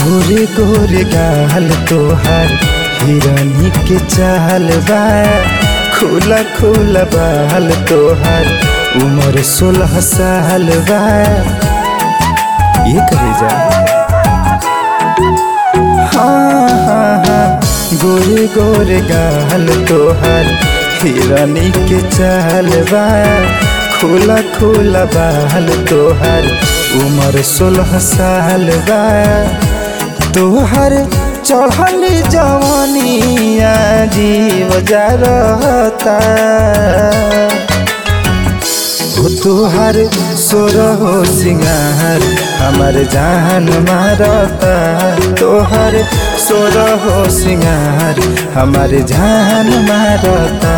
गोरे गोरे गाल तोहार हिरनी के चाल बा, खुला खुला बाल तोहार उम्र 16 साल बा। ये करे जा हाँ, गोरे गोरे गाल तोहार हिरनी के चाल बा, खुला खुला बाल तोहार उम्र 16 साल बा। तोहर चढ़ल जवानिया जीव जरता, तोहर सोरहो सिंगार हमर जान मारता, तोहर सोरहो सिंगार हमर जान मारता।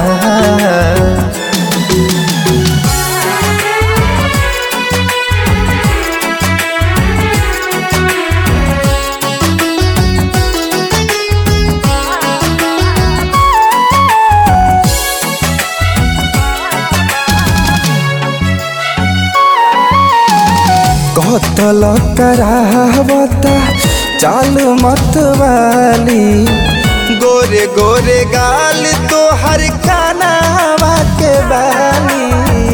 कतल करावता चाल मत वाली, गोरे गोरे गाल तोहर कानावा के बाली।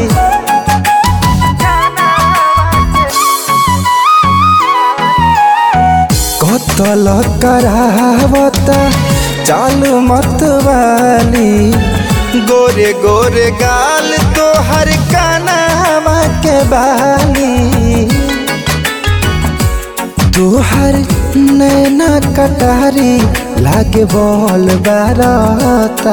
कतल करावता चाल मत वाली, गोरे गोरे गाल तोहर कानावा के बाली। तोहर नैना कटारी लागे बॉल बारता,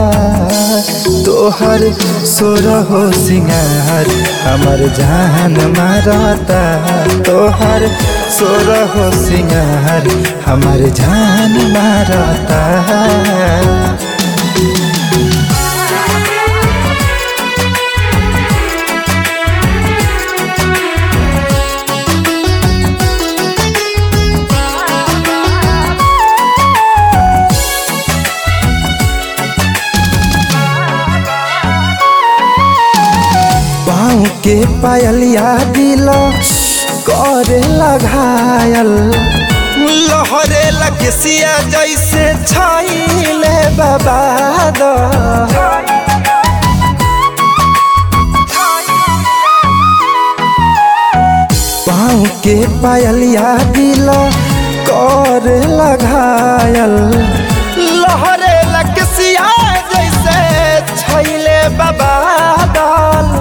तोहर सोरहो सिंगार हमर जान मारता, तोहर सोरहो सिंगार हमर जान मारता। के पायलिया दिल करे घायल, लहरे लकसिया जैसे छाइले बबाद। पाँव के पायलिया दिल करे घायल, लहरे लकसिया जैसे छाइले बबादल।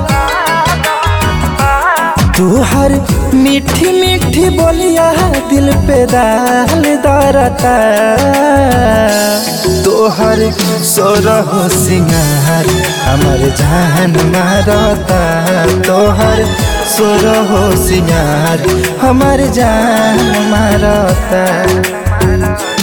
तोहर मीठी मीठी बोलिया दिल पे दाल दरता, तोहर सोरहो सिंगार हमर जान मारता, तोहर सोरहो सिंगार हमर जान मारता।